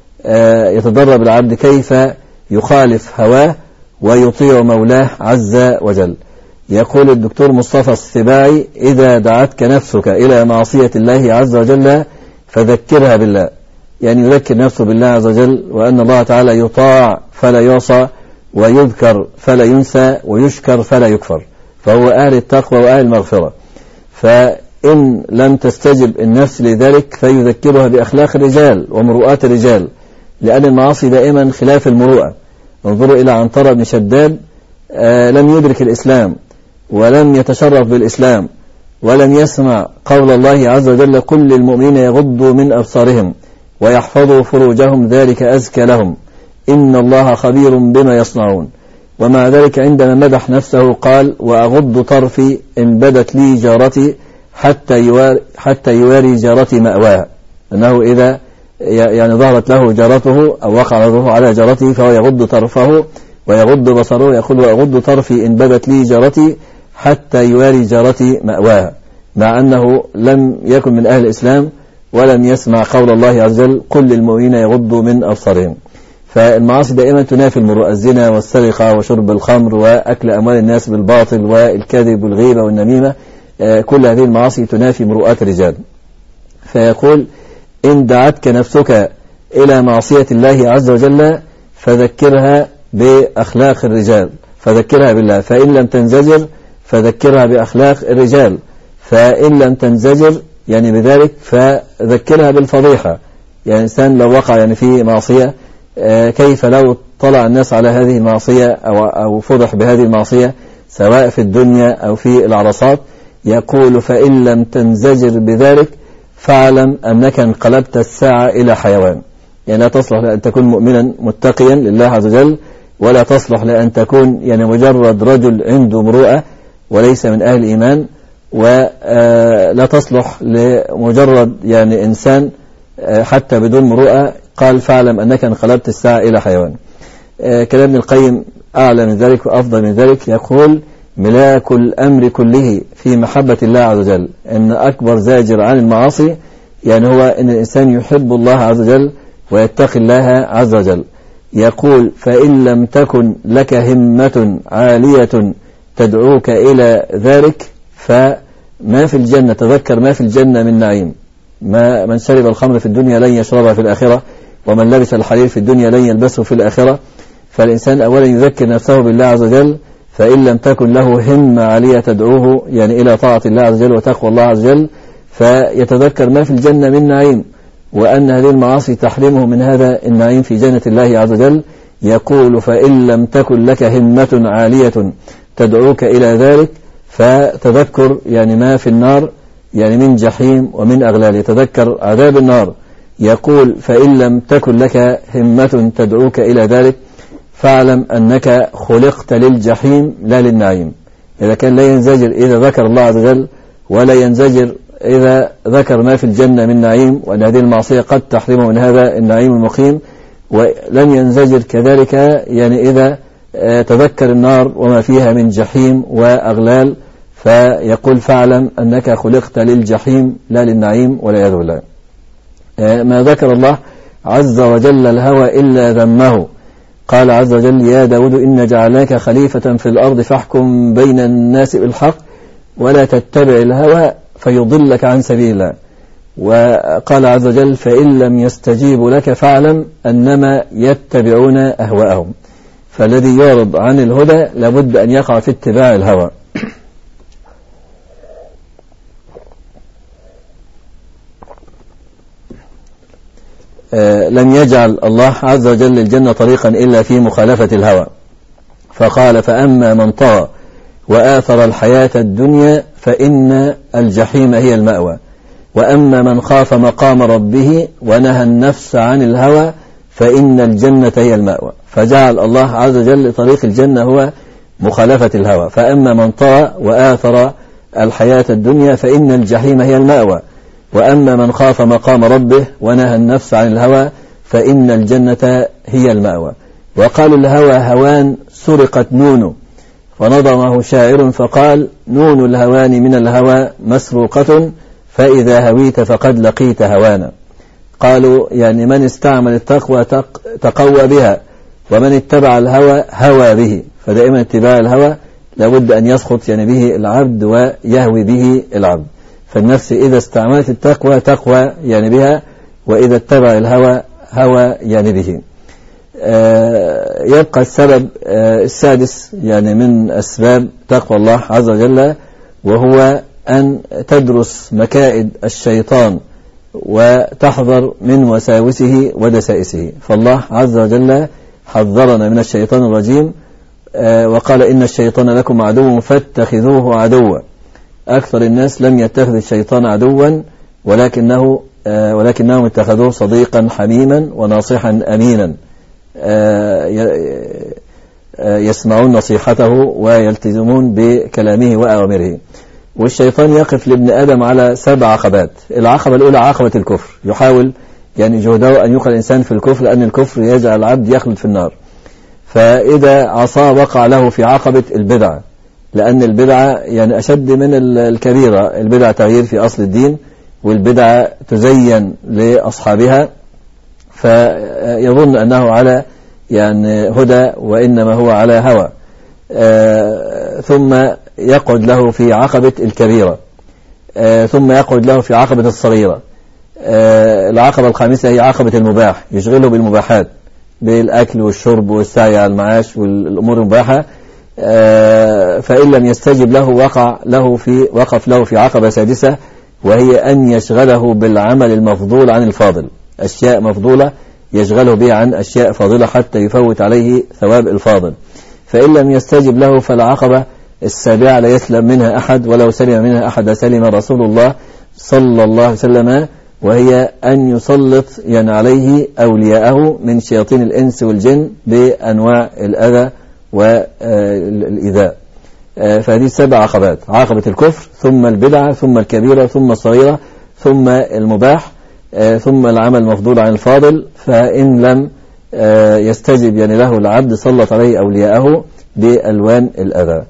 يتدرب العبد كيف يخالف هواه ويطيع مولاه عز وجل. يقول الدكتور مصطفى السباعي إذا دعتك نفسك إلى معصية الله عز وجل فذكرها بالله، يعني يذكر نفسه بالله عز وجل وأن الله تعالى يطاع فلا يعصى ويذكر فلا ينسى ويشكر فلا يكفر، فهو أهل التقوى وأهل المغفرة. فإن لم تستجب النفس لذلك فيذكرها بأخلاق الرجال ومروءات الرجال، لأن المعاصي دائما خلاف المروءة. انظروا إلى عنترة بن شداد، لم يدرك الإسلام ولم يتشرف بالإسلام ولم يسمع قول الله عز وجل كل المؤمنين يغضوا من أبصارهم ويحفظوا فروجهم ذلك أزكى لهم إن الله خبير بما يصنعون. ومع ذلك عندما مدح نفسه قال وأغض طرفي إن بدت لي جارتي حتى يواري جارتي مأواها، أنه إذا يعني ظهرت له جارته أو وقع نظره على جارته فهو يغض طرفه ويغض بصره، يقول وأغض طرفي إن بدت لي جارتي حتى يواري جارتي مأواها، مع أنه لم يكن من أهل الإسلام ولم يسمع قول الله عز وجل قل للمؤمنين يغضوا من أبصارهم. فالمعاصي دائما تنافي المروءة، الزنا والسرقة وشرب الخمر وأكل أموال الناس بالباطل والكذب والغيبة والنميمة، كل هذه المعاصي تنافي مروءات الرجال. فيقول إن دعتك نفسك إلى معصية الله عز وجل فذكرها بأخلاق الرجال، فذكرها بالله، فإن لم تنزجر فذكرها بأخلاق الرجال، فإن لم تنزجر يعني بذلك فذكرها بالفضيحة. يعني إنسان لو وقع يعني في معصية كيف لو طلع الناس على هذه المعصية أو فضح بهذه المعصية سواء في الدنيا أو في العرصات؟ يقول فإن لم تنزجر بذلك فاعلم أنك انقلبت الساعة إلى حيوان. يعني لا تصلح لأن تكون مؤمنا متقيا لله عز وجل، ولا تصلح لأن تكون يعني مجرد رجل عنده مروءة وليس من أهل الإيمان، ولا تصلح لمجرد يعني إنسان حتى بدون مروءة. قال فاعلم أنك انقلبت الساعة إلى حيوان. كلام ابن القيم أعلى من ذلك وأفضل من ذلك، يقول ملاك الأمر كله في محبة الله عز وجل، أن أكبر زاجر عن المعاصي يعني هو أن الإنسان يحب الله عز وجل ويتقي الله عز وجل. يقول فإن لم تكن لك همة عالية تدعوك إلى ذلك فما في الجنة، تذكر ما في الجنة من نعيم. من شرب الخمر في الدنيا لن يشربها في الآخرة، ومن لبس الحرير في الدنيا لن يلبسه في الآخرة. فالإنسان أولا يذكر نفسه بالله عز وجل، فإن لم تكن له همة عالية تدعوه يعني إلى طاعة الله عز وجل وتقوى الله عز وجل، فيتذكر ما في الجنة من نعيم، وأن هذه المعاصي تحرمه من هذا النعيم في جنة الله عز وجل. يقول فإن لم تكن لك همة عالية تدعوك إلى ذلك فتذكر يعني ما في النار يعني من جحيم ومن أغلال، يتذكر عذاب النار. يقول فإن لم تكن لك همة تدعوك إلى ذلك فاعلم أنك خلقت للجحيم لا للنعيم. إذا كان لا ينزجر إذا ذكر الله عز وجل، ولا ينزجر إذا ذكر ما في الجنة من نعيم، وأن هذه المعصية قد تحرمه من هذا النعيم المقيم، ولن ينزجر كذلك يعني إذا تذكر النار وما فيها من جحيم وأغلال، فيقول فاعلم أنك خلقت للجحيم لا للنعيم والعياذ بالله. ما ذكر الله عز وجل الهوى إلا ذمه. قال عز وجل يا داود إن جعلناك خليفة في الأرض فاحكم بين الناس بالحق ولا تتبع الهوى فيضلك عن سبيل الله. وقال عز وجل فإن لم يستجيبوا لك فاعلم أنما يتبعون أهواءهم. فالذي يعرض عن الهدى لابد أن يقع في اتباع الهوى. لم يجعل الله عز وجل الجنة طريقا إلا في مخالفة الهوى، فقال فأما من طغى وآثر الحياة الدنيا فإن الجحيم هي المأوى، وأما من خاف مقام ربه ونهى النفس عن الهوى فإن الجنة هي المأوى. فجعل الله عز وجل طريق الجنة هو مخالفة الهوى. فأما من طغى وآثر الحياة الدنيا فإن الجحيم هي المأوى، وأما من خاف مقام ربه ونهى النفس عن الهوى فإن الجنة هي المأوى. وقال الهوى هوان سرقت نونه، فنظمه شاعر فقال نون الهوان من الهوى مسروقة فإذا هويت فقد لقيت هوانا. قالوا يعني من استعمل التقوى تقوى بها، ومن اتبع الهوى هوى به. فدائما اتباع الهوى لابد أن يسقط يعني به العبد ويهوي به العبد. فالنفس إذا استعملت التقوى تقوى يعني بها، وإذا اتبع الهوى هوى يعني به. يبقى السبب السادس يعني من أسباب تقوى الله عز وجل، وهو أن تدرس مكائد الشيطان وتحذر من وساوسه ودسائسه. فالله عز وجل حذرنا من الشيطان الرجيم وقال إن الشيطان لكم عدو فاتخذوه عدوا. أكثر الناس لم يتخذ الشيطان عدوا ولكنهم اتخذوه صديقا حميما وناصحا أمينا يسمعون نصيحته ويلتزمون بكلامه وأوامره. والشيطان يقف لابن آدم على 7 عقبات. العقبة الأولى عقبة الكفر، يحاول يعني جهده أن يوقع الإنسان في الكفر، لأن الكفر يجعل العبد يخلد في النار. فإذا عصى وقع له في عقبة البدعة، لأن البدعة يعني أشد من الكبيرة. البدعة تغيير في أصل الدين، والبدعة تزين لأصحابها فيظن أنه على يعني هدى وإنما هو على هوى. ثم يقعد له في عقبة الكبيرة، ثم يقعد له في عقبة الصغيرة. العقبة الخامسة هي عقبة المباح، يشغله بالمباحات، بالأكل والشرب والسعي على المعاش والأمور المباحة. فإن لم يستجب له وقف له في عقبة سادسة، وهي أن يشغله بالعمل المفضول عن الفاضل. أشياء مفضولة يشغله به عن أشياء فاضلة حتى يفوت عليه ثواب الفاضل. فإن لم يستجب له فالعقبة السابعة لا يسلم منها أحد، ولو سلم منها أحد سلم رسول الله صلى الله عليه وسلم، وهي أن يسلط يعني عليه أولياءه من شياطين الإنس والجن بأنواع الأذى والإيذاء. فهذه 7 عقبات: عقبة الكفر، ثم البدعة، ثم الكبيرة، ثم الصغيرة، ثم المباح، ثم العمل المفضول عن الفاضل. فإن لم يستجب يعني له العبد سلط عليه أولياءه بألوان الأذى.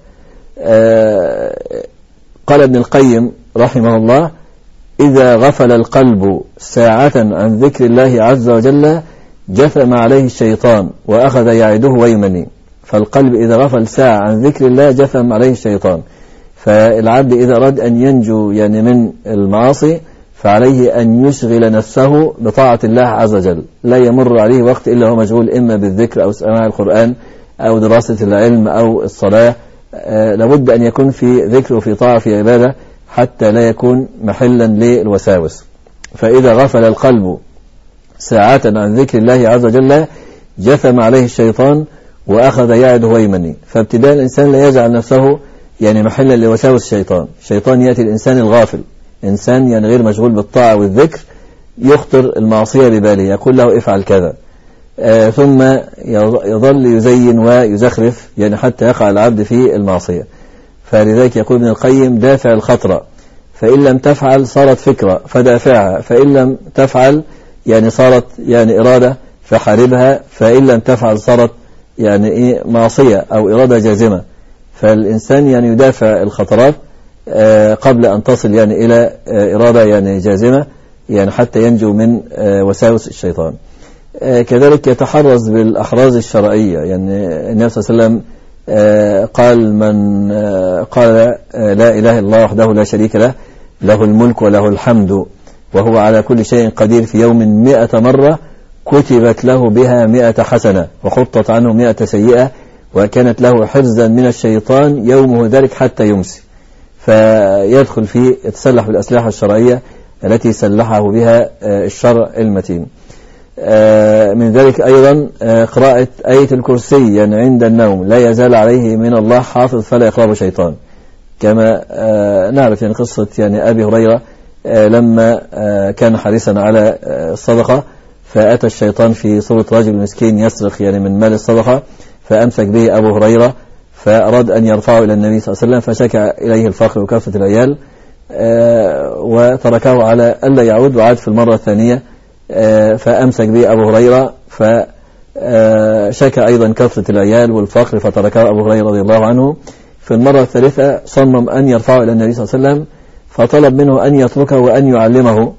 قال ابن القيم رحمه الله: إذا غفل القلب ساعة عن ذكر الله عز وجل جثم عليه الشيطان وأخذ يعده ويمني. فالقلب إذا غفل ساعة عن ذكر الله جثم عليه الشيطان. فالعبد إذا أراد أن ينجو يعني من المعاصي فعليه أن يشغل نفسه بطاعة الله عز وجل، لا يمر عليه وقت إلا هو مشغول إما بالذكر أو سماع القرآن أو دراسة العلم أو الصلاة. لابد أن يكون في ذكر وفي طاعة وفي عبادة حتى لا يكون محلا للوساوس. فإذا غفل القلب ساعة عن ذكر الله عز وجل جثم عليه الشيطان وأخذ يعد ويمني. فابتداء الإنسان لا يجعل نفسه يعني محلا لوساوس الشيطان. الشيطان يأتي الإنسان الغافل، إنسان يعني غير مشغول بالطاعة والذكر، يخطر المعصية بباله، يقول له افعل كذا، ثم يظل يزين ويزخرف يعني حتى يقع العبد في المعصية. فلذلك يقول ابن القيم: دافع الخطرة، فإن لم تفعل صارت فكرة فدافعها، فإن لم تفعل يعني صارت يعني إرادة فحاربها، فإن لم تفعل صارت يعني معصية أو إرادة جازمة. فالإنسان يعني يدافع الخطرات قبل أن تصل يعني إلى إرادة يعني جازمة، يعني حتى ينجو من وساوس الشيطان. كذلك يتحرز بالأحراز الشرعية. يعني النبي صلى الله عليه وسلم قال: من قال لا إله إلا الله وحده لا شريك له، له الملك وله الحمد وهو على كل شيء قدير، في يوم 100 مرة كتبت له بها 100 حسنة وحطت عنه 100 سيئة، وكانت له حرزا من الشيطان يومه ذلك حتى يمسي. فيدخل في يتسلح بالأسلحة الشرعية التي سلحه بها الشرع المتين. من ذلك أيضا قراءة آية الكرسي يعني عند النوم: لا يزال عليه من الله حافظ فلا يقربه شيطان. كما نعرف يعني قصة يعني أبي هريرة لما كان حريصا على الصدقة، فأتى الشيطان في صورة رجل مسكين يسرق يعني من مال الصدقة، فأمسك به أبو هريرة فأراد أن يرفعه إلى النبي صلى الله عليه وسلم، فشكى إليه الفقر وكافة العيال وتركه على ألا يعود، وعاد في المرة الثانية فأمسك به أبو هريرة فشكى أيضا كثرة العيال والفقر، فتركه أبو هريرة رضي الله عنه. في المرة الثالثة صمم أن يرفعه إلى النبي صلى الله عليه وسلم، فطلب منه أن يتركه وأن يعلمه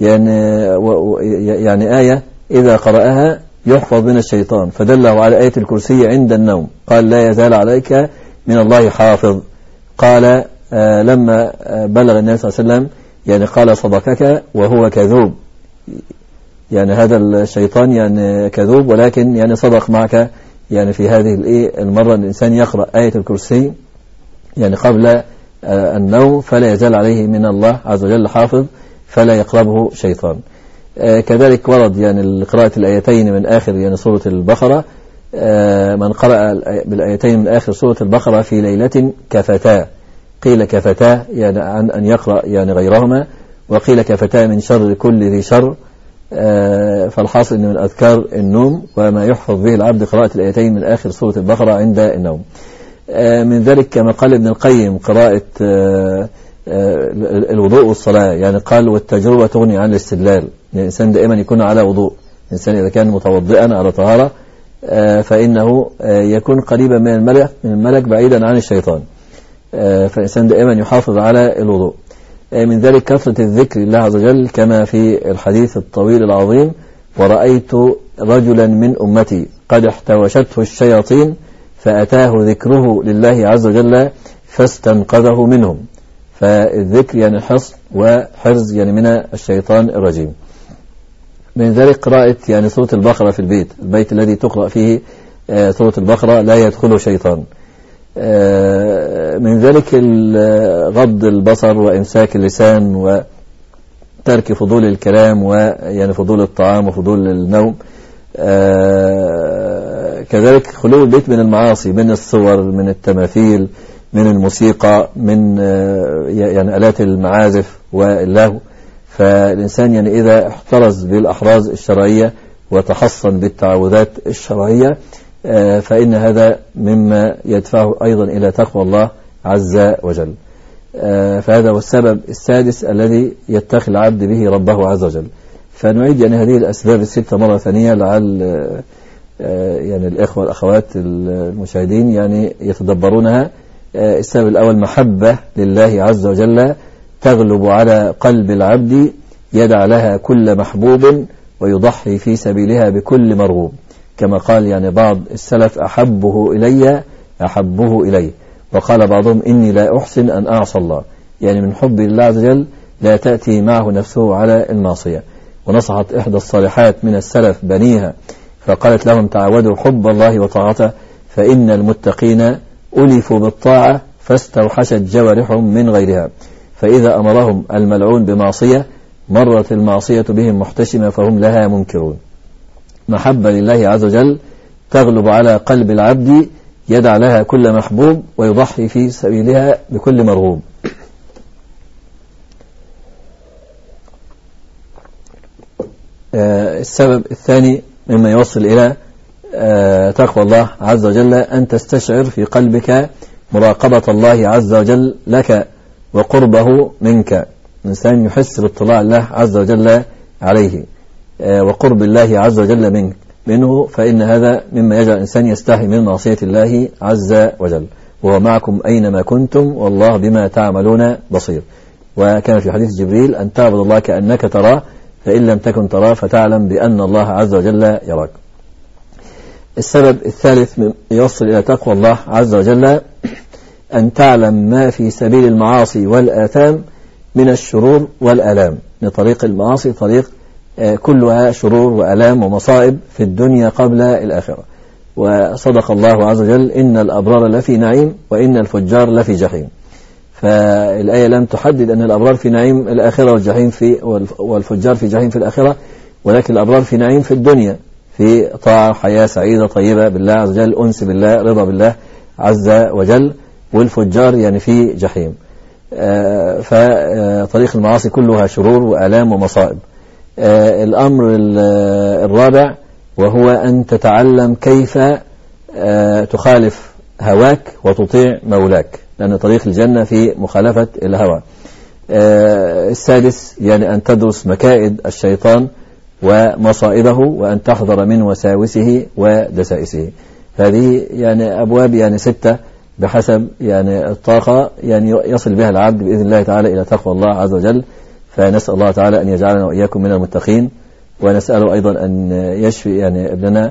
يعني آية إذا قرأها يحفظ من الشيطان، فدله على آية الكرسي عند النوم. قال: لا يزال عليك من الله حافظ. قال لما بلغ النبي صلى الله عليه وسلم يعني قال: صدقك وهو كذوب. يعني هذا الشيطان يعني كذوب، ولكن يعني صدق معك يعني في هذه المرة. الإنسان يقرأ آية الكرسي يعني قبل النوم فلا يزال عليه من الله عز وجل حافظ فلا يقربه شيطان. كذلك ورد يعني قراءة الآيتين من آخر يعني سورة البقرة: من قرأ بالآيتين من آخر سورة البقرة في ليلة كفتا. قيل كفتا يعني عن أن يقرأ يعني غيرهما، وقيل كفتا من شر كل ذي شر. فالحاصل من أذكار النوم وما يحفظ به العبد قراءة الآيتين من آخر سورة البقرة عند النوم. من ذلك كما قال ابن القيم قراءة الوضوء والصلاة. يعني قال: والتجربة تغني عن الاستدلال. الإنسان دائما يكون على وضوء. الإنسان إذا كان متوضئا على طهارة فإنه يكون قريبا من الملك بعيدا عن الشيطان. فالإنسان دائما يحافظ على الوضوء. من ذلك كثرة الذكر لله عز وجل كما في الحديث الطويل العظيم: ورأيت رجلا من أمتي قد احتوشته الشياطين فأتاه ذكره لله عز وجل فاستنقذه منهم. فالذكر يعني حصن وحرز يعني من الشيطان الرجيم. من ذلك قراءة يعني سورة البقرة في البيت الذي تقرأ فيه سورة البقرة لا يدخله شيطان. من ذلك غض البصر وإمساك اللسان وترك فضول الكلام ويعني فضول الطعام وفضول النوم. كذلك خلو البيت من المعاصي، من الصور، من التماثيل، من الموسيقى، من يعني آلات المعازف واللهو. فالإنسان يعني إذا احترز بالأحراز الشرعية وتحصن بالتعوذات الشرعية فإن هذا مما يدفعه أيضا إلى تقوى الله عز وجل. فهذا هو السبب السادس الذي يتقي العبد به ربه عز وجل. فنعيد يعني هذه الأسباب الستة مرة ثانية لعل يعني الإخوة والأخوات المشاهدين يعني يتدبرونها. السبب الأول محبة لله عز وجل تغلب على قلب العبد، يدع لها كل محبوب ويضحي في سبيلها بكل مرغوب، كما قال يعني بعض السلف أحبه إلي، وقال بعضهم إني لا أحسن أن أعصى الله، يعني من حب الله عز وجل لا تأتي معه نفسه على المعصية. ونصحت إحدى الصالحات من السلف بنيها فقالت لهم تعودوا حب الله وطاعته فإن المتقين ألفوا بالطاعة فاستوحشت جوارحهم من غيرها، فإذا أمرهم الملعون بمعصية مرت المعصية بهم محتشمة فهم لها منكرون. محبة لله عز وجل تغلب على قلب العبد، يدع لها كل محبوب ويضحي في سبيلها بكل مرغوب. السبب الثاني مما يوصل إلى تقوى الله عز وجل أن تستشعر في قلبك مراقبة الله عز وجل لك وقربه منك. الإنسان يحس باطلاع الله عز وجل عليه وقرب الله عز وجل منه، فإن هذا مما يجعل الإنسان يستحي من معصية الله عز وجل. وهو معكم أينما كنتم والله بما تعملون بصير. وكان في حديث جبريل أن تعبد الله كأنك تراه فإن لم تكن تراه فتعلم بأن الله عز وجل يراك. السبب الثالث يوصل إلى تقوى الله عز وجل أن تعلم ما في سبيل المعاصي والآثام من الشرور والآلام. طريق المعاصي طريق كلها شرور وآلام ومصائب في الدنيا قبل الآخرة. وصدق الله عز وجل إن الأبرار لفي نعيم وإن الفجار لفي جحيم. فالآية لم تحدد أن الأبرار في نعيم الآخرة والجحيم والفجار في جحيم في الآخرة، ولكن الأبرار في نعيم في الدنيا في طاعة حياة سعيدة طيبة بالله عز وجل، أنس بالله، رضا بالله عز وجل، والفجار يعني في جحيم. فطريق المعاصي كلها شرور وآلام ومصائب. الأمر الرابع وهو أن تتعلم كيف تخالف هواك وتطيع مولاك، لأن طريق الجنة في مخالفة الهوى. السادس يعني أن تدرس مكائد الشيطان ومصائبه وأن تحذر من وساوسه ودسائسه. هذه يعني أبواب يعني 6 بحسب يعني الطاقة يعني يصل بها العبد بإذن الله تعالى إلى تقوى الله عز وجل. فنسأل الله تعالى أن يجعلنا وإياكم من المتقين، ونسأله أيضا أن يشفي يعني ابننا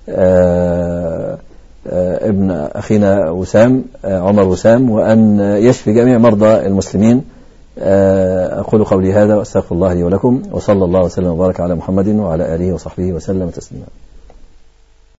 ابن أخينا وسام عمر وسام، وأن يشفي جميع مرضى المسلمين. أقول قولي هذا وأستغفر الله لي ولكم، وصلى الله وسلم وبارك على محمد وعلى آله وصحبه وسلم تسليما.